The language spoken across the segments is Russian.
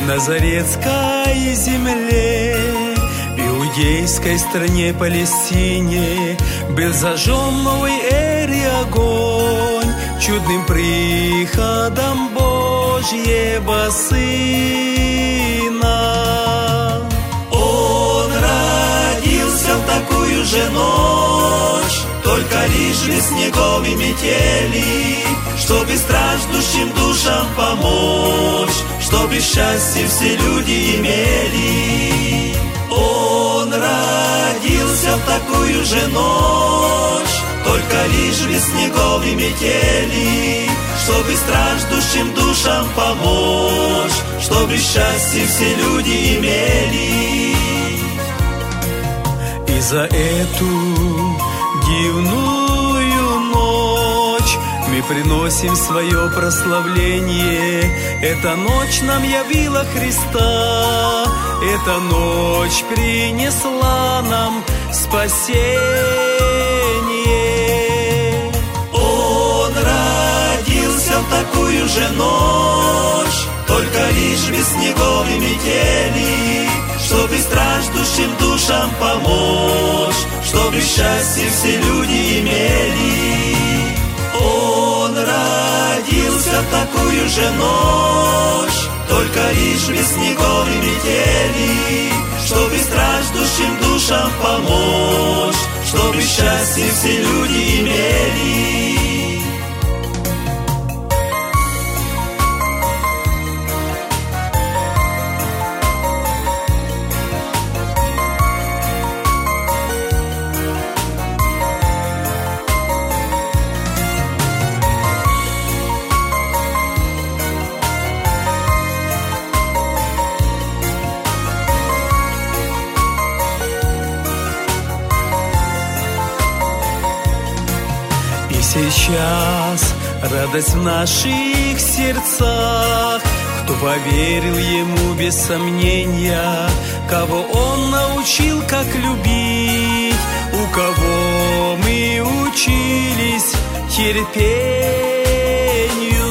Назаретской земле, иудейской стране Палестине, был зажжен новый эри огонь, чудным приходом Божьего Сына. Он родился в такую же ночь, только лишь без снегов и метели, чтобы страждущим душам помочь, чтобы счастье все люди имели. Он родился в такую же ночь, только лишь без снегов и метели, чтобы страждущим душам помочь, чтобы счастье все люди имели. И за эту дивную ночь мы приносим свое прославление. Эта ночь нам явила Христа, эта ночь принесла нам спасение. Он родился в такую же ночь, только лишь без снегов и метели, чтобы страждущим душам помочь, чтобы счастье все люди имели. Он родился в такую же ночь, только лишь без снегов и метели, чтобы страждущим душам помочь, чтобы счастье все люди имели. Сейчас радость в наших сердцах, кто поверил Ему без сомнения, кого Он научил, как любить, у кого мы учились терпению.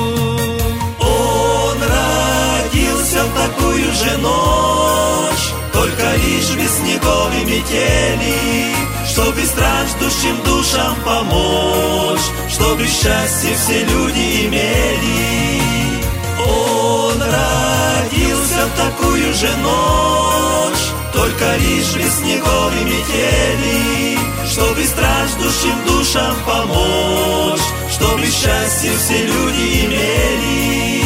Он родился в такую же ночь, только лишь без снегов и метели, чтобы страждущим душам помочь, чтобы счастье все люди имели. Он родился в такую же ночь, только лишь без снегов и метели, чтобы страждущим душам помочь, чтобы счастье все люди имели.